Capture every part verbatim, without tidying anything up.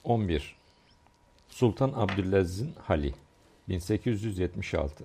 on bir. Sultan Abdülaziz'in hali bin sekiz yüz yetmiş altı.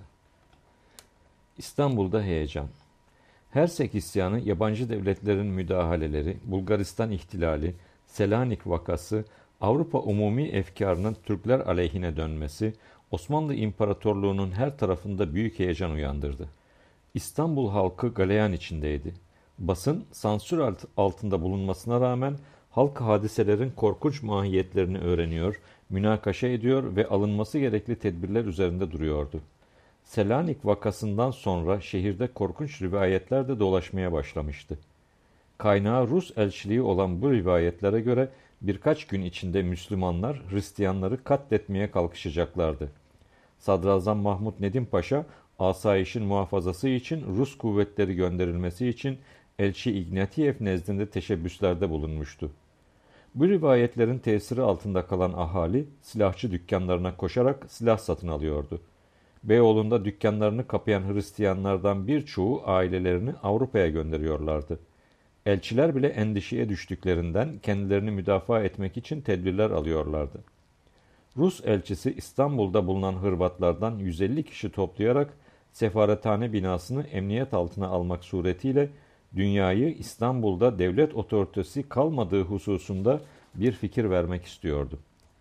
İstanbul'da heyecan. Hersek isyanı, yabancı devletlerin müdahaleleri, Bulgaristan ihtilali, Selanik vakası, Avrupa umumi efkarının Türkler aleyhine dönmesi, Osmanlı İmparatorluğu'nun her tarafında büyük heyecan uyandırdı. İstanbul halkı galeyan içindeydi. Basın, sansür altında bulunmasına rağmen halk hadiselerin korkunç mahiyetlerini öğreniyor, münakaşa ediyor ve alınması gerekli tedbirler üzerinde duruyordu. Selanik vakasından sonra şehirde korkunç rivayetler de dolaşmaya başlamıştı. Kaynağı Rus elçiliği olan bu rivayetlere göre birkaç gün içinde Müslümanlar Hristiyanları katletmeye kalkışacaklardı. Sadrazam Mahmud Nedim Paşa, asayişin muhafazası için Rus kuvvetleri gönderilmesi için Elçi Ignatiev nezdinde teşebbüslerde bulunmuştu. Bu rivayetlerin tesiri altında kalan ahali silahçı dükkanlarına koşarak silah satın alıyordu. Beyoğlu'nda dükkanlarını kapayan Hristiyanlardan birçoğu ailelerini Avrupa'ya gönderiyorlardı. Elçiler bile endişeye düştüklerinden kendilerini müdafaa etmek için tedbirler alıyorlardı. Rus elçisi İstanbul'da bulunan Hırvatlardan yüz elli kişi toplayarak sefarethane binasını emniyet altına almak suretiyle dünyayı İstanbul'da devlet otoritesi kalmadığı hususunda bir fikir vermek istiyordu.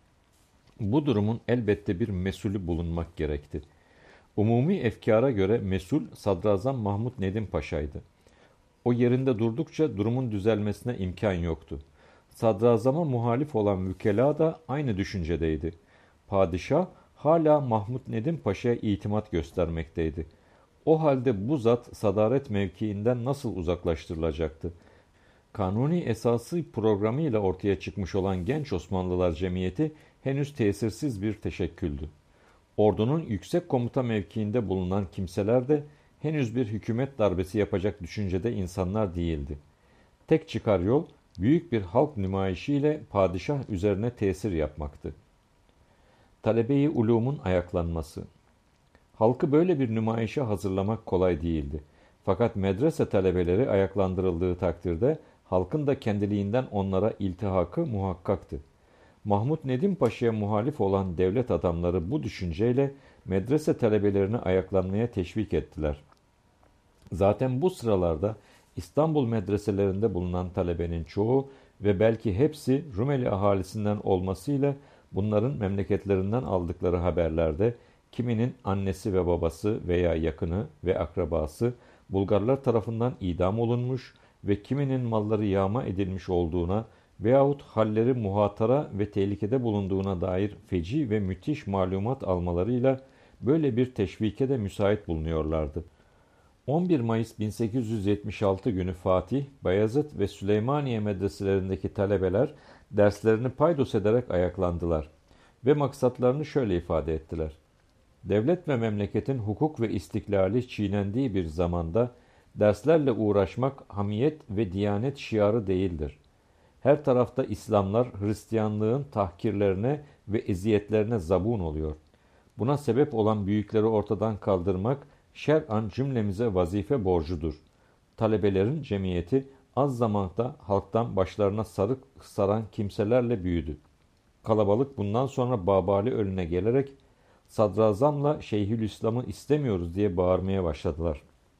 Bu durumun elbette bir mesulü bulunmak gerekti. Umumi efkara göre mesul Sadrazam Mahmud Nedim Paşa'ydı. O yerinde durdukça durumun düzelmesine imkan yoktu. Sadrazama muhalif olan vükela da aynı düşüncedeydi. Padişah hala Mahmud Nedim Paşa'ya itimat göstermekteydi. O halde bu zat sadaret mevkiinden nasıl uzaklaştırılacaktı? Kanuni esası programıyla ortaya çıkmış olan Genç Osmanlılar Cemiyeti henüz tesirsiz bir teşekküldü. Ordunun yüksek komuta mevkiinde bulunan kimseler de henüz bir hükümet darbesi yapacak düşüncede insanlar değildi. Tek çıkar yol büyük bir halk nümayişiyle padişah üzerine tesir yapmaktı. Talebe-i ulumun ayaklanması. Halkı böyle bir nümayişe hazırlamak kolay değildi. Fakat medrese talebeleri ayaklandırıldığı takdirde halkın da kendiliğinden onlara iltihakı muhakkaktı. Mahmud Nedim Paşa'ya muhalif olan devlet adamları bu düşünceyle medrese talebelerini ayaklanmaya teşvik ettiler. Zaten bu sıralarda İstanbul medreselerinde bulunan talebenin çoğu ve belki hepsi Rumeli ahalisinden olmasıyla bunların memleketlerinden aldıkları haberlerde kiminin annesi ve babası veya yakını ve akrabası Bulgarlar tarafından idam olunmuş ve kiminin malları yağma edilmiş olduğuna veyahut halleri muhatara ve tehlikede bulunduğuna dair feci ve müthiş malumat almalarıyla böyle bir teşvike de müsait bulunuyorlardı. on bir Mayıs bin sekiz yüz yetmiş altı günü Fatih, Bayezid ve Süleymaniye medreselerindeki talebeler derslerini paydos ederek ayaklandılar ve maksatlarını şöyle ifade ettiler. Devlet ve memleketin hukuk ve istiklali çiğnendiği bir zamanda derslerle uğraşmak hamiyet ve diyanet şiarı değildir. Her tarafta İslamlar Hristiyanlığın tahkirlerine ve eziyetlerine zabun oluyor. Buna sebep olan büyükleri ortadan kaldırmak şer'an cümlemize vazife borcudur. Talebelerin cemiyeti az zamanda halktan başlarına sarık saran kimselerle büyüdü. Kalabalık bundan sonra Babali önüne gelerek Sadrazamla Şeyhülislam'ı istemiyoruz diye bağırmaya başladılar.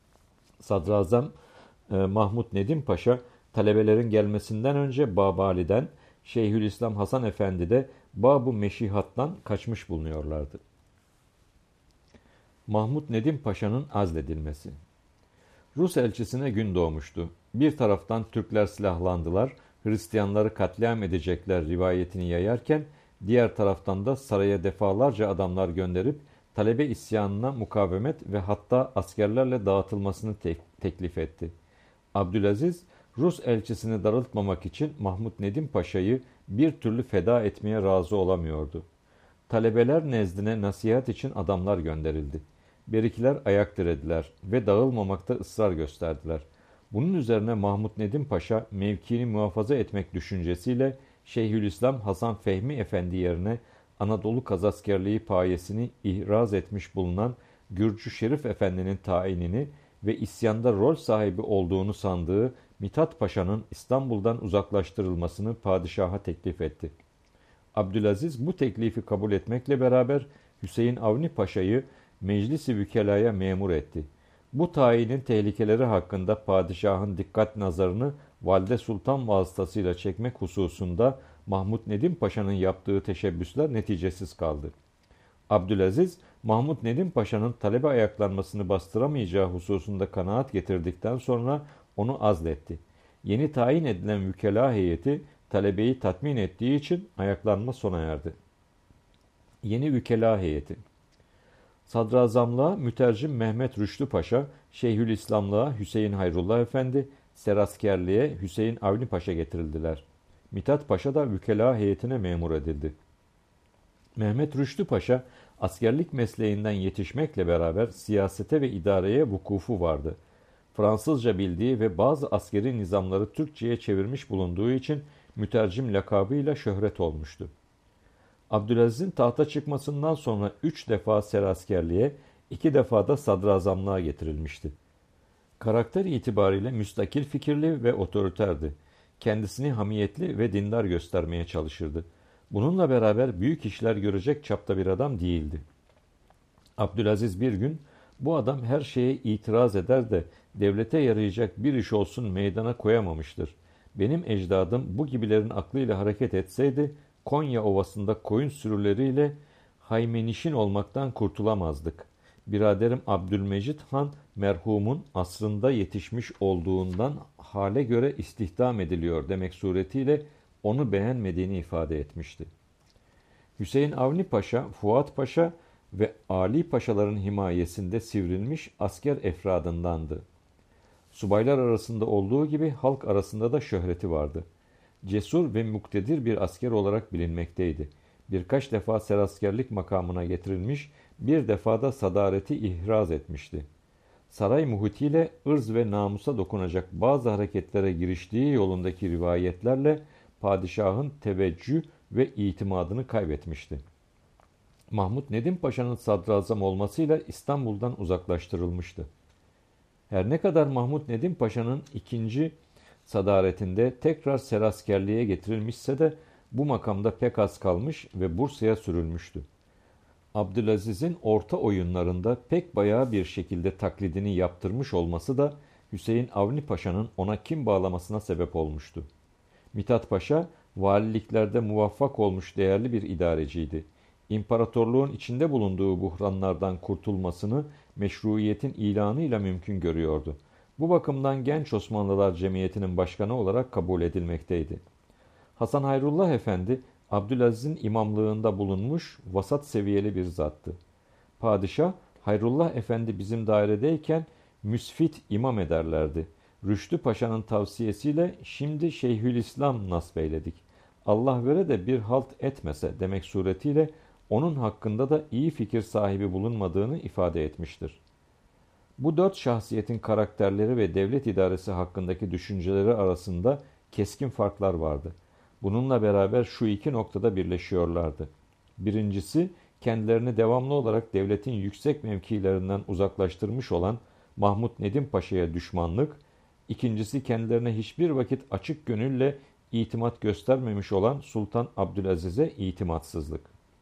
Sadrazam e, Mahmud Nedim Paşa talebelerin gelmesinden önce Babali'den, Şeyhülislam Hasan Efendi de Bab-ı Meşihat'tan kaçmış bulunuyorlardı. Mahmud Nedim Paşa'nın azledilmesi. Rus elçisine gün doğmuştu. Bir taraftan Türkler silahlandılar, Hristiyanları katliam edecekler rivayetini yayarken, diğer taraftan da saraya defalarca adamlar gönderip talebe isyanına mukavemet ve hatta askerlerle dağıtılmasını te- teklif etti. Abdülaziz, Rus elçisini darıltmamak için Mahmud Nedim Paşa'yı bir türlü feda etmeye razı olamıyordu. Talebeler nezdine nasihat için adamlar gönderildi. Berikiler ayak dirediler ve dağılmamakta ısrar gösterdiler. Bunun üzerine Mahmud Nedim Paşa mevkini muhafaza etmek düşüncesiyle Şeyhülislam Hasan Fehmi Efendi yerine Anadolu Kazaskerliği payesini ihraz etmiş bulunan Gürcü Şerif Efendi'nin tayinini ve isyanda rol sahibi olduğunu sandığı Mithat Paşa'nın İstanbul'dan uzaklaştırılmasını padişaha teklif etti. Abdülaziz bu teklifi kabul etmekle beraber Hüseyin Avni Paşa'yı Meclis-i Vükela'ya memur etti. Bu tayinin tehlikeleri hakkında padişahın dikkat nazarını Valide Sultan vasıtasıyla çekmek hususunda Mahmud Nedim Paşa'nın yaptığı teşebbüsler neticesiz kaldı. Abdülaziz, Mahmud Nedim Paşa'nın talebe ayaklanmasını bastıramayacağı hususunda kanaat getirdikten sonra onu azletti. Yeni tayin edilen vükela heyeti talebeyi tatmin ettiği için ayaklanma sona erdi. Yeni vükela heyeti Sadrazamlığa Mütercim Mehmet Rüştü Paşa, Şeyhülislamlığa Hüseyin Hayrullah Efendi, Seraskerliğe Hüseyin Avni Paşa getirildiler. Mithat Paşa da vükela heyetine memur edildi. Mehmet Rüştü Paşa, askerlik mesleğinden yetişmekle beraber siyasete ve idareye vukufu vardı. Fransızca bildiği ve bazı askeri nizamları Türkçe'ye çevirmiş bulunduğu için mütercim lakabıyla şöhret olmuştu. Abdülaziz'in tahta çıkmasından sonra üç defa seraskerliğe, iki defa da sadrazamlığa getirilmişti. Karakter itibariyle müstakil fikirli ve otoriterdi. Kendisini hamiyetli ve dindar göstermeye çalışırdı. Bununla beraber büyük işler görecek çapta bir adam değildi. Abdülaziz bir gün, bu adam her şeye itiraz eder de devlete yarayacak bir iş olsun meydana koyamamıştır. Benim ecdadım bu gibilerin aklıyla hareket etseydi, Konya Ovası'nda koyun sürüleriyle haymenişin olmaktan kurtulamazdık. Biraderim Abdülmecit Han merhumun asrında yetişmiş olduğundan hale göre istihdam ediliyor demek suretiyle onu beğenmediğini ifade etmişti. Hüseyin Avni Paşa, Fuat Paşa ve Ali Paşaların himayesinde sivrilmiş asker efradındandı. Subaylar arasında olduğu gibi halk arasında da şöhreti vardı. Cesur ve muktedir bir asker olarak bilinmekteydi. Birkaç defa seraskerlik makamına getirilmiş, bir defa da sadareti ihraz etmişti. Saray muhitiyle ırz ve namusa dokunacak bazı hareketlere giriştiği yolundaki rivayetlerle padişahın teveccüh ve itimadını kaybetmişti. Mahmud Nedim Paşa'nın sadrazam olmasıyla İstanbul'dan uzaklaştırılmıştı. Her ne kadar Mahmud Nedim Paşa'nın ikinci sadaretinde tekrar seraskerliğe getirilmişse de bu makamda pek az kalmış ve Bursa'ya sürülmüştü. Abdülaziz'in orta oyunlarında pek bayağı bir şekilde taklidini yaptırmış olması da Hüseyin Avni Paşa'nın ona kim bağlamasına sebep olmuştu. Mithat Paşa, valiliklerde muvaffak olmuş değerli bir idareciydi. İmparatorluğun içinde bulunduğu buhranlardan kurtulmasını meşruiyetin ilanıyla mümkün görüyordu. Bu bakımdan Genç Osmanlılar Cemiyeti'nin başkanı olarak kabul edilmekteydi. Hasan Hayrullah Efendi, Abdülaziz'in imamlığında bulunmuş vasat seviyeli bir zattı. Padişah, Hayrullah Efendi bizim dairedeyken müsfit imam ederlerdi. Rüştü Paşa'nın tavsiyesiyle şimdi Şeyhülislam nasbeyledik. Allah vere de bir halt etmese demek suretiyle onun hakkında da iyi fikir sahibi bulunmadığını ifade etmiştir. Bu dört şahsiyetin karakterleri ve devlet idaresi hakkındaki düşünceleri arasında keskin farklar vardı. Bununla beraber şu iki noktada birleşiyorlardı. Birincisi, kendilerini devamlı olarak devletin yüksek mevkilerinden uzaklaştırmış olan Mahmud Nedim Paşa'ya düşmanlık, ikincisi kendilerine hiçbir vakit açık gönülle itimat göstermemiş olan Sultan Abdülaziz'e itimatsızlık.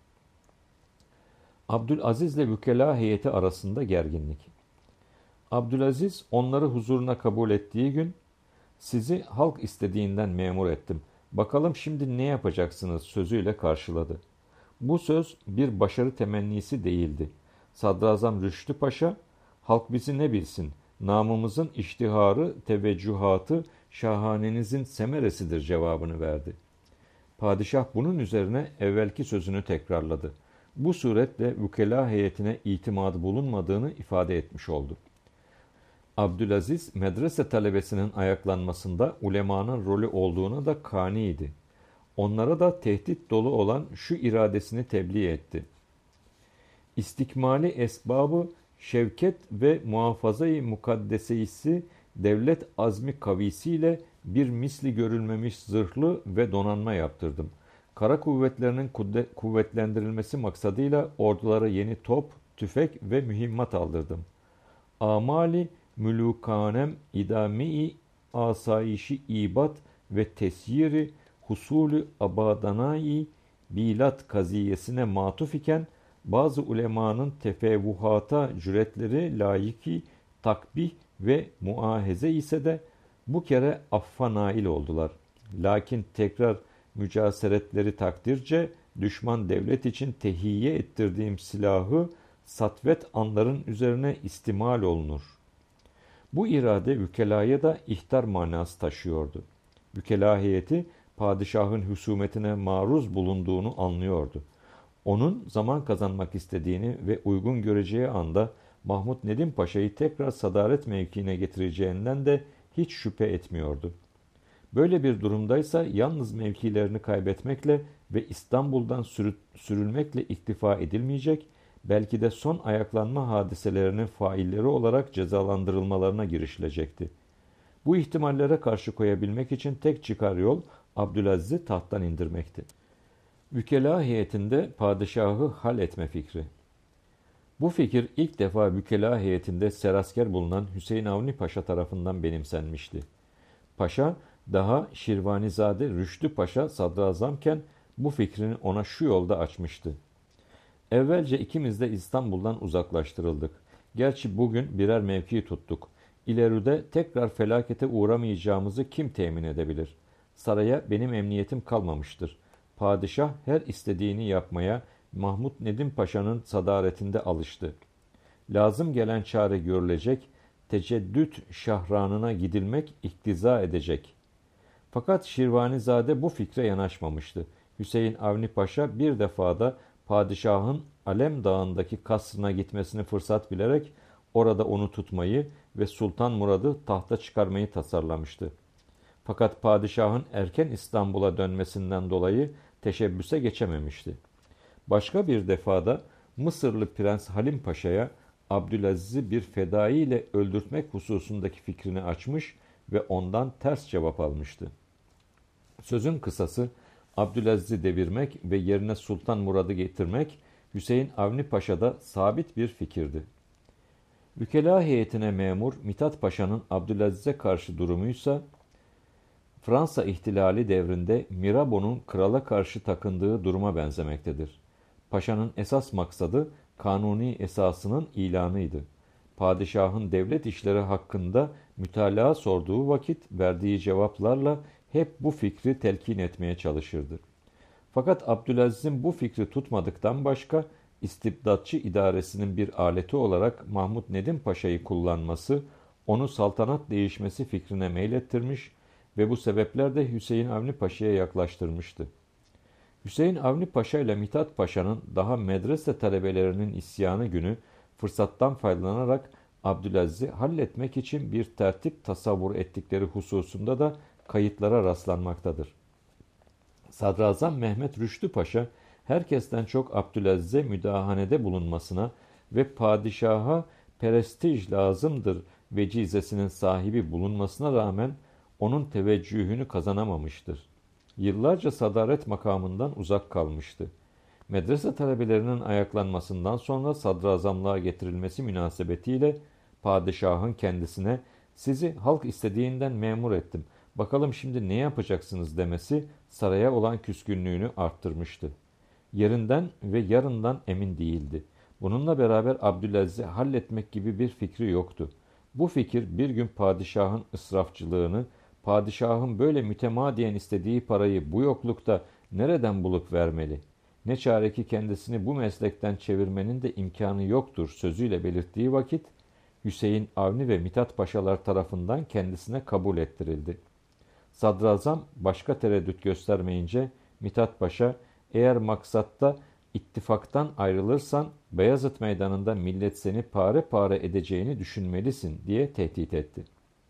Abdülaziz ile vükela heyeti arasında gerginlik. Abdülaziz onları huzuruna kabul ettiği gün, sizi halk istediğinden memur ettim. Bakalım şimdi ne yapacaksınız sözüyle karşıladı. Bu söz bir başarı temennisi değildi. Sadrazam Rüştü Paşa, halk bizi ne bilsin, namımızın iştiharı, teveccühatı, şahanenizin semeresidir cevabını verdi. Padişah bunun üzerine evvelki sözünü tekrarladı. Bu suretle vükela heyetine itimadı bulunmadığını ifade etmiş oldu. Abdülaziz, medrese talebesinin ayaklanmasında ulemanın rolü olduğuna da kaniydi. Onlara da tehdit dolu olan şu iradesini tebliğ etti. İstikmali esbabı şevket ve muhafaza-i mukaddeseysi devlet azmi kavisiyle bir misli görülmemiş zırhlı ve donanma yaptırdım. Kara kuvvetlerinin kuvvetlendirilmesi maksadıyla ordulara yeni top, tüfek ve mühimmat aldırdım. Amali mülûkanem idâmi-i asayişi ibat ve tesyiri husulü abadanai bilat kaziyesine matuf iken bazı ulemanın tefevvuhata cüretleri layıki takbih ve muahize ise de bu kere affa nail oldular. Lakin tekrar mücaseretleri takdirce düşman devlet için tehiyye ettirdiğim silahı satvet anların üzerine istimal olunur. Bu irade vükelaya da ihtar manası taşıyordu. Vükela heyeti padişahın husumetine maruz bulunduğunu anlıyordu. Onun zaman kazanmak istediğini ve uygun göreceği anda Mahmud Nedim Paşa'yı tekrar sadaret mevkiine getireceğinden de hiç şüphe etmiyordu. Böyle bir durumdaysa yalnız mevkilerini kaybetmekle ve İstanbul'dan sürülmekle iktifa edilmeyecek, belki de son ayaklanma hadiselerinin failleri olarak cezalandırılmalarına girişilecekti. Bu ihtimallere karşı koyabilmek için tek çıkar yol Abdülaziz'i tahttan indirmekti. Vükela heyetinde padişahı hal etme fikri. Bu fikir ilk defa vükela heyetinde serasker bulunan Hüseyin Avni Paşa tarafından benimsenmişti. Paşa daha Şirvanizade Rüştü Paşa sadrazamken bu fikrini ona şu yolda açmıştı. Evvelce ikimiz de İstanbul'dan uzaklaştırıldık. Gerçi bugün birer mevki tuttuk. İleride tekrar felakete uğramayacağımızı kim temin edebilir? Saraya benim emniyetim kalmamıştır. Padişah her istediğini yapmaya Mahmud Nedim Paşa'nın sadaretinde alıştı. Lazım gelen çare görülecek, teceddüt şahranına gidilmek iktiza edecek. Fakat Şirvanizade bu fikre yanaşmamıştı. Hüseyin Avni Paşa bir defada padişahın Alem Dağı'ndaki kasrına gitmesini fırsat bilerek orada onu tutmayı ve Sultan Murad'ı tahta çıkarmayı tasarlamıştı. Fakat padişahın erken İstanbul'a dönmesinden dolayı teşebbüse geçememişti. Başka bir defada Mısırlı Prens Halim Paşa'ya Abdülaziz'i bir fedai ile öldürtmek hususundaki fikrini açmış ve ondan ters cevap almıştı. Sözün kısası Abdülaziz'i devirmek ve yerine Sultan Murad'ı getirmek Hüseyin Avni Paşa'da sabit bir fikirdi. Vükela heyetine memur Mithat Paşa'nın Abdülaziz'e karşı durumuysa Fransa ihtilali devrinde Mirabeau'nun krala karşı takındığı duruma benzemektedir. Paşa'nın esas maksadı kanuni esasının ilanıydı. Padişahın devlet işleri hakkında mütalaa sorduğu vakit verdiği cevaplarla hep bu fikri telkin etmeye çalışırdı. Fakat Abdülaziz'in bu fikri tutmadıktan başka istibdatçı idaresinin bir aleti olarak Mahmud Nedim Paşa'yı kullanması onu saltanat değişmesi fikrine meylettirmiş ve bu sebepler Hüseyin Avni Paşa'ya yaklaştırmıştı. Hüseyin Avni Paşa ile Mithat Paşa'nın daha medrese talebelerinin isyanı günü fırsattan faydalanarak Abdülaziz'i halletmek için bir tertip tasavvur ettikleri hususunda da kayıtlara rastlanmaktadır. Sadrazam Mehmet Rüştü Paşa herkesten çok Abdülaziz'e müdahanede bulunmasına ve padişaha prestij lazımdır vecizesinin sahibi bulunmasına rağmen onun teveccühünü kazanamamıştır. Yıllarca sadaret makamından uzak kalmıştı. Medrese talebelerinin ayaklanmasından sonra sadrazamlığa getirilmesi münasebetiyle padişahın kendisine "Sizi halk istediğinden memur ettim. Bakalım şimdi ne yapacaksınız?" demesi saraya olan küskünlüğünü arttırmıştı. Yerinden ve yarından emin değildi. Bununla beraber Abdülaziz'i halletmek gibi bir fikri yoktu. Bu fikir bir gün padişahın ısrafçılığını, padişahın böyle mütemadiyen istediği parayı bu yoklukta nereden bulup vermeli? Ne çare ki kendisini bu meslekten çevirmenin de imkanı yoktur sözüyle belirttiği vakit Hüseyin Avni ve Mithat Paşalar tarafından kendisine kabul ettirildi. Sadrazam başka tereddüt göstermeyince Mithat Paşa, "Eğer maksatta ittifaktan ayrılırsan Beyazıt Meydanı'nda millet seni pare pare edeceğini düşünmelisin" diye tehdit etti.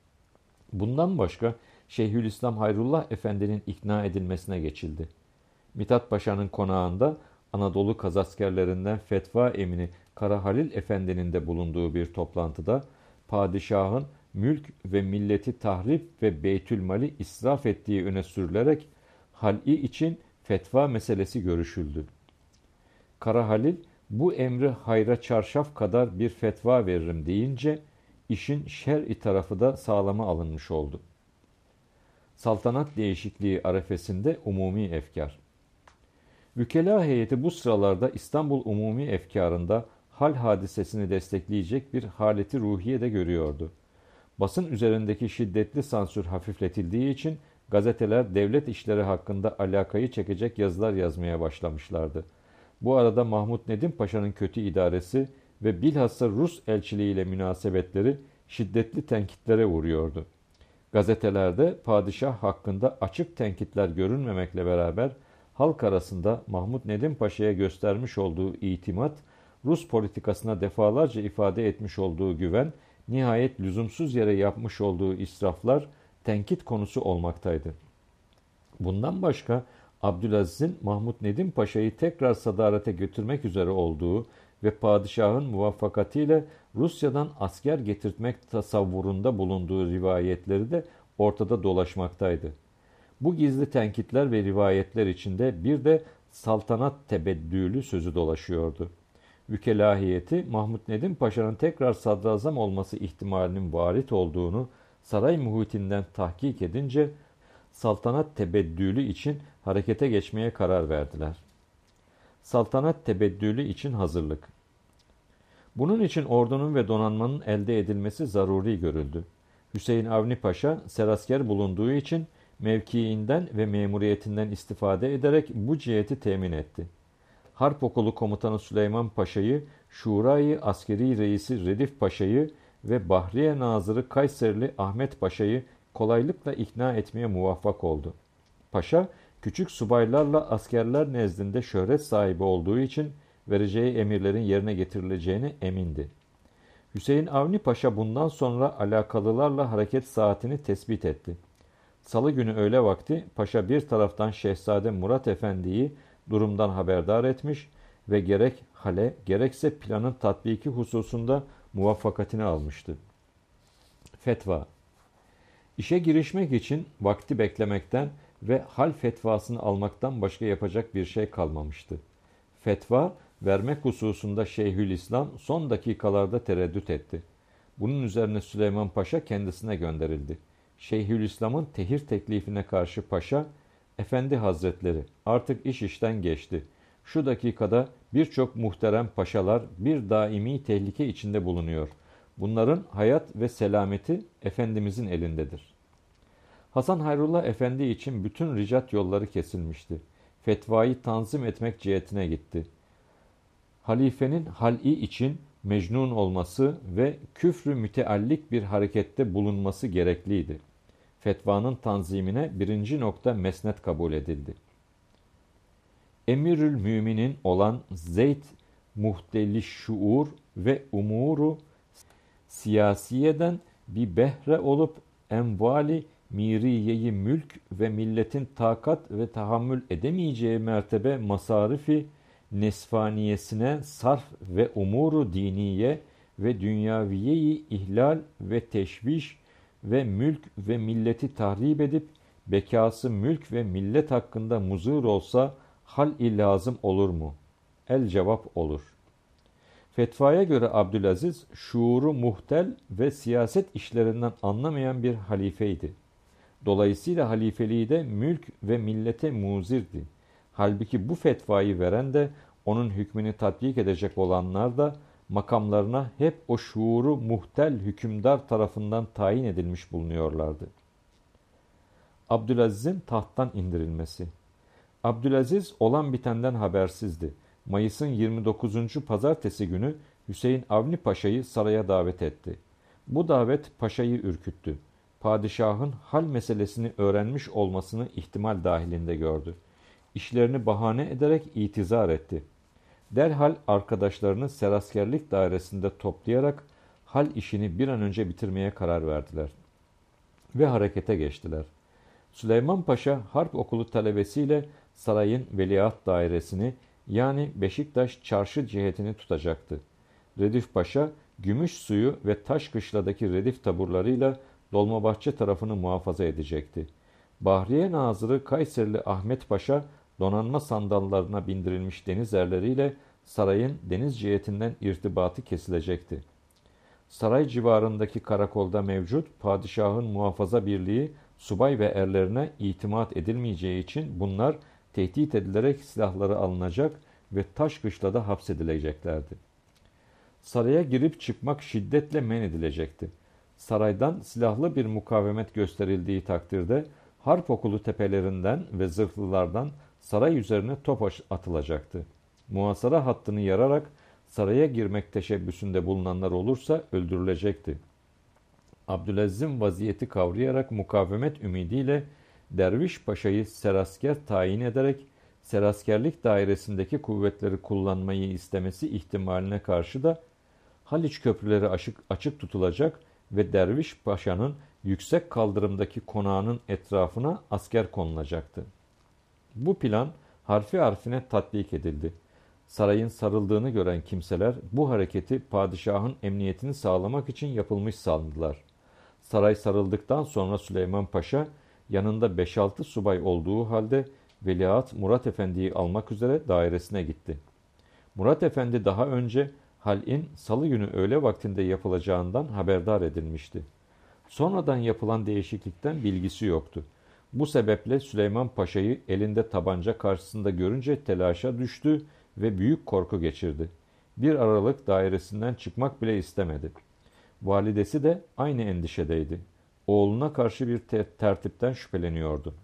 Bundan başka Şeyhülislam Hayrullah Efendi'nin ikna edilmesine geçildi. Mithat Paşa'nın konağında Anadolu kazaskerlerinden fetva emini Kara Halil Efendi'nin de bulunduğu bir toplantıda padişahın mülk ve milleti tahrip ve beytülmali israf ettiği öne sürülerek hal'i için fetva meselesi görüşüldü. Kara Halil bu emri hayra çarşaf kadar bir fetva veririm deyince işin şer'i tarafı da sağlama alınmış oldu. Saltanat değişikliği arefesinde umumi efkar. Vükela heyeti bu sıralarda İstanbul Umumi Efkarı'nda hal hadisesini destekleyecek bir haleti ruhiye de görüyordu. Basın üzerindeki şiddetli sansür hafifletildiği için gazeteler devlet işleri hakkında alakayı çekecek yazılar yazmaya başlamışlardı. Bu arada Mahmud Nedim Paşa'nın kötü idaresi ve bilhassa Rus elçiliğiyle münasebetleri şiddetli tenkitlere uğruyordu. Gazetelerde padişah hakkında açık tenkitler görünmemekle beraber halk arasında Mahmud Nedim Paşa'ya göstermiş olduğu itimat, Rus politikasına defalarca ifade etmiş olduğu güven, nihayet lüzumsuz yere yapmış olduğu israflar tenkit konusu olmaktaydı. Bundan başka Abdülaziz'in Mahmud Nedim Paşa'yı tekrar sadarete götürmek üzere olduğu ve padişahın muvaffakatiyle Rusya'dan asker getirtmek tasavvurunda bulunduğu rivayetleri de ortada dolaşmaktaydı. Bu gizli tenkitler ve rivayetler içinde bir de saltanat tebeddülü sözü dolaşıyordu. Vükela heyeti Mahmud Nedim Paşa'nın tekrar sadrazam olması ihtimalinin varit olduğunu saray muhitinden tahkik edince saltanat tebeddülü için harekete geçmeye karar verdiler. Saltanat tebeddülü için hazırlık. Bunun için ordunun ve donanmanın elde edilmesi zaruri görüldü. Hüseyin Avni Paşa serasker bulunduğu için mevkiinden ve memuriyetinden istifade ederek bu ciheti temin etti. Harp Okulu Komutanı Süleyman Paşa'yı, Şurayı Askeri Reisi Redif Paşa'yı ve Bahriye Nazırı Kayserili Ahmet Paşa'yı kolaylıkla ikna etmeye muvaffak oldu. Paşa, küçük subaylarla askerler nezdinde şöhret sahibi olduğu için vereceği emirlerin yerine getirileceğine emindi. Hüseyin Avni Paşa bundan sonra alakalılarla hareket saatini tespit etti. Salı günü öğle vakti Paşa bir taraftan Şehzade Murat Efendi'yi durumdan haberdar etmiş ve gerek hale gerekse planın tatbiki hususunda muvaffakatini almıştı. Fetva. İşe girişmek için vakti beklemekten ve hal fetvasını almaktan başka yapacak bir şey kalmamıştı. Fetva vermek hususunda Şeyhülislam son dakikalarda tereddüt etti. Bunun üzerine Süleyman Paşa kendisine gönderildi. Şeyhülislam'ın tehir teklifine karşı Paşa, "Efendi Hazretleri, artık iş işten geçti. Şu dakikada birçok muhterem paşalar bir daimi tehlike içinde bulunuyor. Bunların hayat ve selameti Efendimizin elindedir." Hasan Hayrullah Efendi için bütün ricat yolları kesilmişti. Fetvayı tanzim etmek cihetine gitti. Halifenin hal'i için mecnun olması ve küfrü müteallik bir harekette bulunması gerekliydi. Fetvanın tanzimine birinci nokta mesnet kabul edildi. Emirül Müminin olan Zeyd muhteliş şuur ve umuru siyasiyeden bir behre olup envali miriyeyi mülk ve milletin takat ve tahammül edemeyeceği mertebe masarifi nesfaniyesine sarf ve umuru diniye ve dünyaviyeyi ihlal ve teşviş ve mülk ve milleti tahrip edip bekası mülk ve millet hakkında muzır olsa hal-i lazım olur mu? El cevap olur. Fetvaya göre Abdülaziz şuuru muhtel ve siyaset işlerinden anlamayan bir halifeydi. Dolayısıyla halifeliği de mülk ve millete muzirdi. Halbuki bu fetvayı veren de onun hükmünü tatbik edecek olanlar da makamlarına hep o şuuru muhtel hükümdar tarafından tayin edilmiş bulunuyorlardı. Abdülaziz'in tahttan indirilmesi. Abdülaziz olan bitenden habersizdi. Mayıs'ın yirmi dokuzuncu pazartesi günü Hüseyin Avni Paşa'yı saraya davet etti. Bu davet paşayı ürküttü. Padişahın hal meselesini öğrenmiş olmasını ihtimal dahilinde gördü. İşlerini bahane ederek itizar etti. Derhal arkadaşlarını seraskerlik dairesinde toplayarak hal işini bir an önce bitirmeye karar verdiler. Ve harekete geçtiler. Süleyman Paşa harp okulu talebesiyle sarayın veliaht dairesini yani Beşiktaş çarşı cihetini tutacaktı. Redif Paşa Gümüş Suyu ve Taşkışla'daki redif taburlarıyla Dolmabahçe tarafını muhafaza edecekti. Bahriye Nazırı Kayserili Ahmet Paşa donanma sandallarına bindirilmiş deniz erleriyle sarayın deniz cihetinden irtibatı kesilecekti. Saray civarındaki karakolda mevcut padişahın muhafaza birliği subay ve erlerine itimat edilmeyeceği için bunlar tehdit edilerek silahları alınacak ve Taşkışla'da hapsedileceklerdi. Saraya girip çıkmak şiddetle men edilecekti. Saraydan silahlı bir mukavemet gösterildiği takdirde harp okulu tepelerinden ve zırhlılardan saray üzerine top atılacaktı. Muhasara hattını yararak saraya girmek teşebbüsünde bulunanlar olursa öldürülecekti. Abdülaziz'in vaziyeti kavrayarak mukavemet ümidiyle Derviş Paşa'yı serasker tayin ederek seraskerlik dairesindeki kuvvetleri kullanmayı istemesi ihtimaline karşı da Haliç köprüleri açık, açık tutulacak ve Derviş Paşa'nın yüksek kaldırımdaki konağının etrafına asker konulacaktı. Bu plan harfi harfine tatbik edildi. Sarayın sarıldığını gören kimseler bu hareketi padişahın emniyetini sağlamak için yapılmış sandılar. Saray sarıldıktan sonra Süleyman Paşa yanında beş altı subay olduğu halde Veliaht Murat Efendi'yi almak üzere dairesine gitti. Murat Efendi daha önce hal'in salı günü öğle vaktinde yapılacağından haberdar edilmişti. Sonradan yapılan değişiklikten bilgisi yoktu. Bu sebeple Süleyman Paşa'yı elinde tabanca karşısında görünce telaşa düştü ve büyük korku geçirdi. Bir aralık dairesinden çıkmak bile istemedi. Validesi de aynı endişedeydi. Oğluna karşı bir te- tertipten şüpheleniyordu.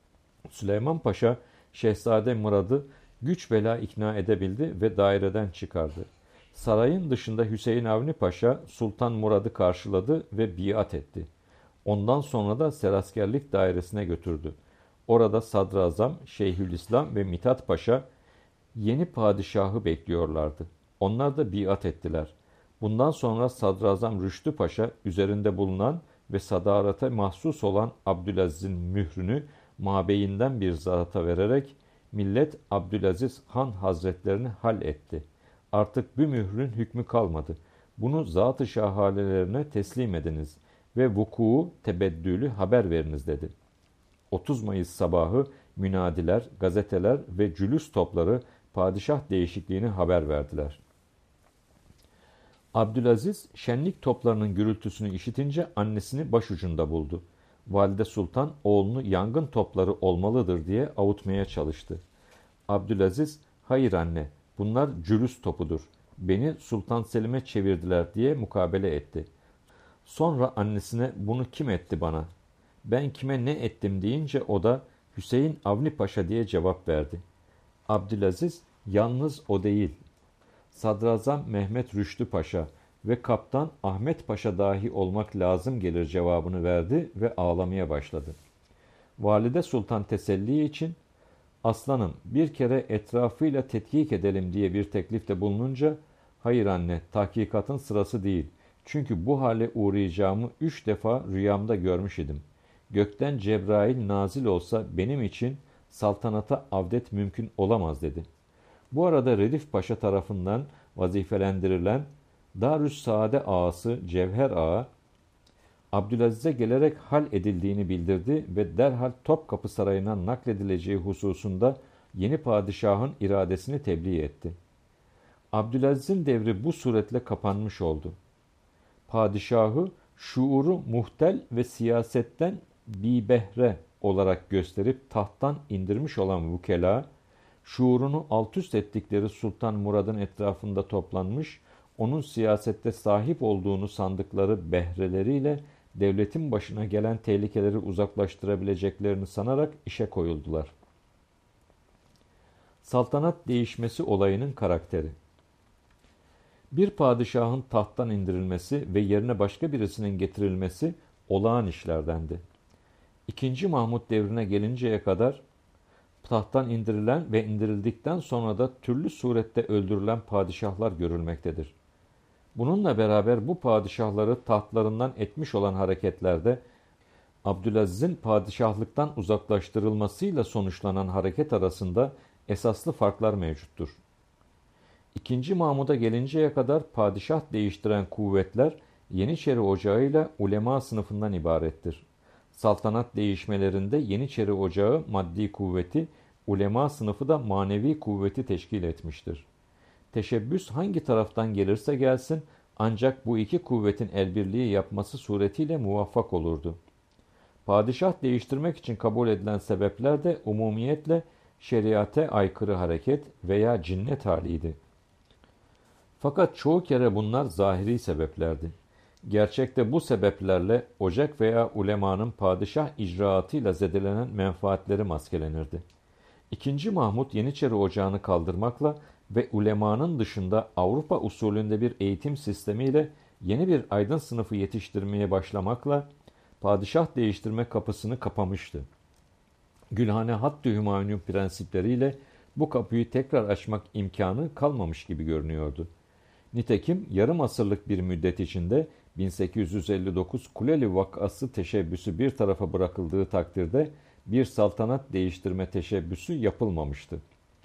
Süleyman Paşa, Şehzade Murad'ı güç bela ikna edebildi ve daireden çıkardı. Sarayın dışında Hüseyin Avni Paşa, Sultan Murad'ı karşıladı ve biat etti. Ondan sonra da seraskerlik dairesine götürdü. Orada Sadrazam, Şeyhülislam ve Mithat Paşa yeni padişahı bekliyorlardı. Onlar da biat ettiler. Bundan sonra Sadrazam Rüştü Paşa üzerinde bulunan ve sadarete mahsus olan Abdülaziz'in mührünü mabeyinden bir zata vererek millet Abdülaziz Han Hazretlerini hal etti. Artık bu mührün hükmü kalmadı. Bunu zat-ı şahalelerine teslim ediniz ve vuku tebeddülü haber veriniz dedi. otuz Mayıs sabahı münadiler, gazeteler ve cülüs topları padişah değişikliğini haber verdiler. Abdülaziz şenlik toplarının gürültüsünü işitince annesini başucunda buldu. Valide Sultan oğlunu yangın topları olmalıdır diye avutmaya çalıştı. Abdülaziz, hayır anne, bunlar cülüs topudur. Beni Sultan Selim'e çevirdiler diye mukabele etti. Sonra annesine bunu kim etti bana? Ben kime ne ettim deyince o da Hüseyin Avni Paşa diye cevap verdi. Abdülaziz yalnız o değil. Sadrazam Mehmet Rüştü Paşa ve Kaptan Ahmet Paşa dahi olmak lazım gelir cevabını verdi ve ağlamaya başladı. Valide Sultan teselli için aslanım bir kere etrafıyla tetkik edelim diye bir teklifte bulununca hayır anne tahkikatın sırası değil. Çünkü bu hale uğrayacağımı üç defa rüyamda görmüş idim. Gökten Cebrail nazil olsa benim için saltanata avdet mümkün olamaz dedi. Bu arada Redif Paşa tarafından vazifelendirilen Darüssaade ağası Cevher Ağa, Abdülaziz'e gelerek hal edildiğini bildirdi ve derhal Topkapı Sarayı'na nakledileceği hususunda yeni padişahın iradesini tebliğ etti. Abdülaziz'in devri bu suretle kapanmış oldu. Padişahı şuuru muhtel ve siyasetten bibehre olarak gösterip tahttan indirmiş olan vukela, şuurunu alt üst ettikleri Sultan Murad'ın etrafında toplanmış, onun siyasette sahip olduğunu sandıkları behreleriyle devletin başına gelen tehlikeleri uzaklaştırabileceklerini sanarak işe koyuldular. Saltanat değişmesi olayının karakteri. Bir padişahın tahttan indirilmesi ve yerine başka birisinin getirilmesi olağan işlerdendi. İkinci Mahmut devrine gelinceye kadar tahttan indirilen ve indirildikten sonra da türlü surette öldürülen padişahlar görülmektedir. Bununla beraber bu padişahları tahtlarından etmiş olan hareketlerde Abdülaziz'in padişahlıktan uzaklaştırılmasıyla sonuçlanan hareket arasında esaslı farklar mevcuttur. İkinci Mahmud'a gelinceye kadar padişah değiştiren kuvvetler Yeniçeri Ocağı ile ulema sınıfından ibarettir. Saltanat değişmelerinde Yeniçeri Ocağı maddi kuvveti, ulema sınıfı da manevi kuvveti teşkil etmiştir. Teşebbüs hangi taraftan gelirse gelsin ancak bu iki kuvvetin elbirliği yapması suretiyle muvaffak olurdu. Padişah değiştirmek için kabul edilen sebepler de umumiyetle şeriate aykırı hareket veya cinnet haliydi. Fakat çoğu kere bunlar zahiri sebeplerdi. Gerçekte bu sebeplerle ocak veya ulemanın padişah icraatıyla zedelenen menfaatleri maskelenirdi. İkinci Mahmud Yeniçeri Ocağı'nı kaldırmakla ve ulemanın dışında Avrupa usulünde bir eğitim sistemiyle yeni bir aydın sınıfı yetiştirmeye başlamakla padişah değiştirme kapısını kapamıştı. Gülhane Hattı Hümayun'un prensipleriyle bu kapıyı tekrar açmak imkanı kalmamış gibi görünüyordu. Nitekim yarım asırlık bir müddet içinde bin sekiz yüz elli dokuz Kuleli vakası teşebbüsü bir tarafa bırakıldığı takdirde bir saltanat değiştirme teşebbüsü yapılmamıştı.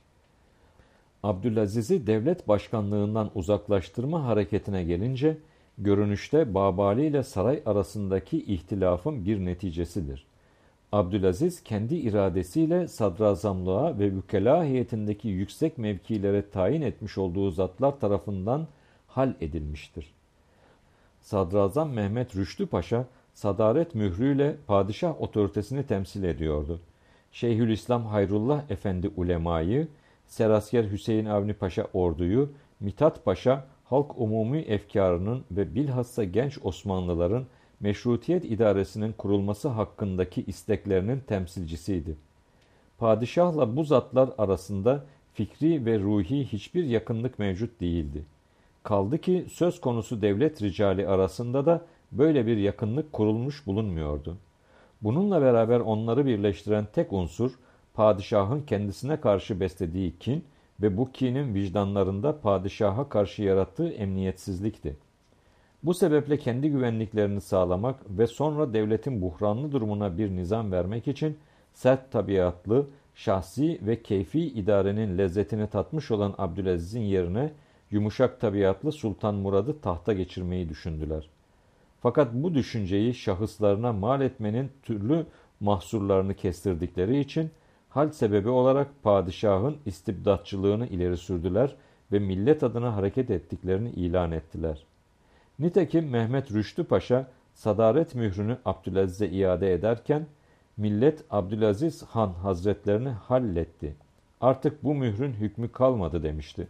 Abdülaziz'i devlet başkanlığından uzaklaştırma hareketine gelince, görünüşte Babali ile saray arasındaki ihtilafın bir neticesidir. Abdülaziz kendi iradesiyle sadrazamlığa ve vükela heyetindeki yüksek mevkilere tayin etmiş olduğu zatlar tarafından hal edilmiştir. Sadrazam Mehmet Rüştü Paşa, sadaret mührüyle padişah otoritesini temsil ediyordu. Şeyhülislam Hayrullah Efendi ulemayı, Serasker Hüseyin Avni Paşa orduyu, Mithat Paşa halk umumi efkarının ve bilhassa genç Osmanlıların meşrutiyet idaresinin kurulması hakkındaki isteklerinin temsilcisiydi. Padişahla bu zatlar arasında fikri ve ruhi hiçbir yakınlık mevcut değildi. Kaldı ki söz konusu devlet ricali arasında da böyle bir yakınlık kurulmuş bulunmuyordu. Bununla beraber onları birleştiren tek unsur, padişahın kendisine karşı beslediği kin ve bu kinin vicdanlarında padişaha karşı yarattığı emniyetsizlikti. Bu sebeple kendi güvenliklerini sağlamak ve sonra devletin buhranlı durumuna bir nizam vermek için sert tabiatlı, şahsi ve keyfi idarenin lezzetini tatmış olan Abdülaziz'in yerine yumuşak tabiatlı Sultan Murad'ı tahta geçirmeyi düşündüler. Fakat bu düşünceyi şahıslarına mal etmenin türlü mahsurlarını kestirdikleri için hal sebebi olarak padişahın istibdatçılığını ileri sürdüler ve millet adına hareket ettiklerini ilan ettiler. Nitekim Mehmet Rüştü Paşa sadaret mührünü Abdülaziz'e iade ederken millet Abdülaziz Han Hazretlerini halletti. Artık bu mührün hükmü kalmadı demişti.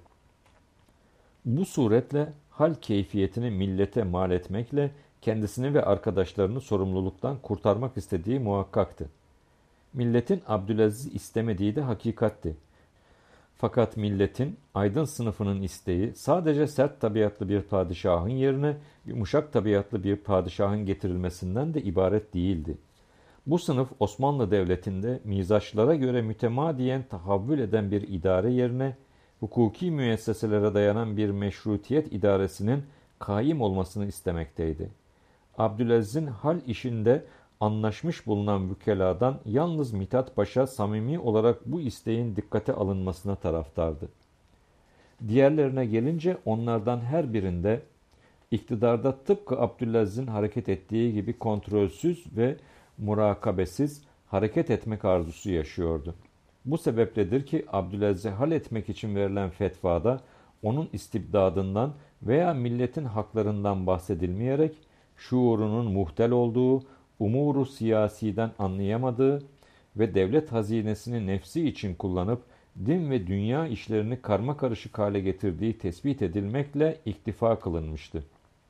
Bu suretle hal keyfiyetini millete mal etmekle kendisini ve arkadaşlarını sorumluluktan kurtarmak istediği muhakkaktı. Milletin Abdülaziz'i istemediği de hakikatti. Fakat milletin aydın sınıfının isteği sadece sert tabiatlı bir padişahın yerine yumuşak tabiatlı bir padişahın getirilmesinden de ibaret değildi. Bu sınıf Osmanlı Devleti'nde mizaçlara göre mütemadiyen tahavvül eden bir idare yerine hukuki müesseselere dayanan bir meşrutiyet idaresinin kaim olmasını istemekteydi. Abdülaziz'in hal işinde anlaşmış bulunan vükeladan yalnız Mithat Paşa samimi olarak bu isteğin dikkate alınmasına taraftardı. Diğerlerine gelince onlardan her birinde iktidarda tıpkı Abdülaziz'in hareket ettiği gibi kontrolsüz ve murakabesiz hareket etmek arzusu yaşıyordu. Bu sebepledir ki Abdülaziz'e hal etmek için verilen fetvada onun istibdadından veya milletin haklarından bahsedilmeyerek şuurunun muhtel olduğu, umuru siyasiden anlayamadığı ve devlet hazinesini nefsi için kullanıp din ve dünya işlerini karmakarışık hale getirdiği tespit edilmekle iktifa kılınmıştı.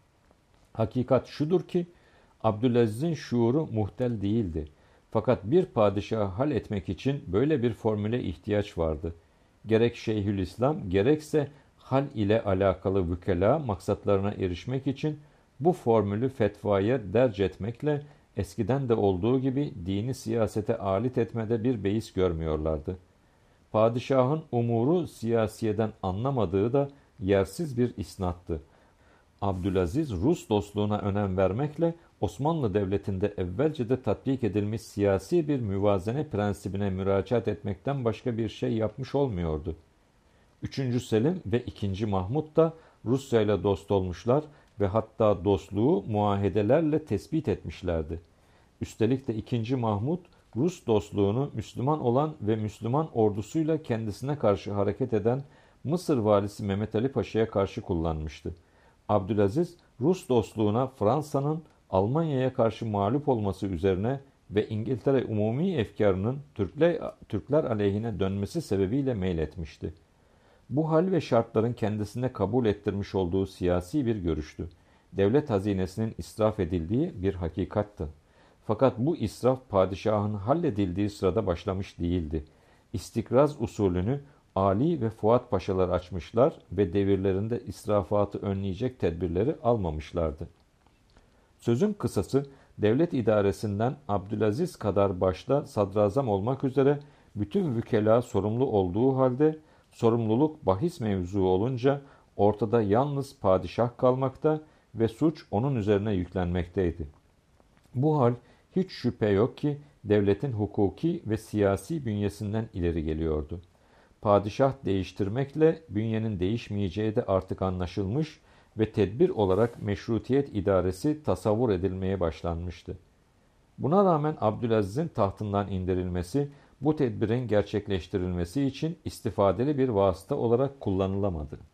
Hakikat şudur ki Abdülaziz'in şuuru muhtel değildi. Fakat bir padişahı hal etmek için böyle bir formüle ihtiyaç vardı. Gerek Şeyhülislam gerekse hal ile alakalı vükela maksatlarına erişmek için bu formülü fetvaya derc etmekle eskiden de olduğu gibi dini siyasete alet etmede bir beis görmüyorlardı. Padişahın umuru siyasiyeden anlamadığı da yersiz bir isnattı. Abdülaziz Rus dostluğuna önem vermekle Osmanlı Devleti'nde evvelce de tatbik edilmiş siyasi bir müvazene prensibine müracaat etmekten başka bir şey yapmış olmuyordu. Üçüncü Selim ve ikinci Mahmud da Rusya ile dost olmuşlar ve hatta dostluğu muahedelerle tespit etmişlerdi. Üstelik de ikinci Mahmud Rus dostluğunu Müslüman olan ve Müslüman ordusuyla kendisine karşı hareket eden Mısır valisi Mehmet Ali Paşa'ya karşı kullanmıştı. Abdülaziz Rus dostluğuna Fransa'nın Almanya'ya karşı mağlup olması üzerine ve İngiltere umumi efkarının Türkler, Türkler aleyhine dönmesi sebebiyle meyletmişti. Bu hal ve şartların kendisine kabul ettirmiş olduğu siyasi bir görüştü. Devlet hazinesinin israf edildiği bir hakikattı. Fakat bu israf padişahın halledildiği sırada başlamış değildi. İstikraz usulünü Ali ve Fuat Paşalar açmışlar ve devirlerinde israfatı önleyecek tedbirleri almamışlardı. Sözün kısası, devlet idaresinden Abdülaziz kadar başta sadrazam olmak üzere bütün vükela sorumlu olduğu halde sorumluluk bahis mevzu olunca ortada yalnız padişah kalmakta ve suç onun üzerine yüklenmekteydi. Bu hal hiç şüphe yok ki devletin hukuki ve siyasi bünyesinden ileri geliyordu. Padişah değiştirmekle bünyenin değişmeyeceği de artık anlaşılmış ve tedbir olarak meşrutiyet idaresi tasavvur edilmeye başlanmıştı. Buna rağmen Abdülaziz'in tahtından indirilmesi bu tedbirin gerçekleştirilmesi için istifadeli bir vasıta olarak kullanılamadı.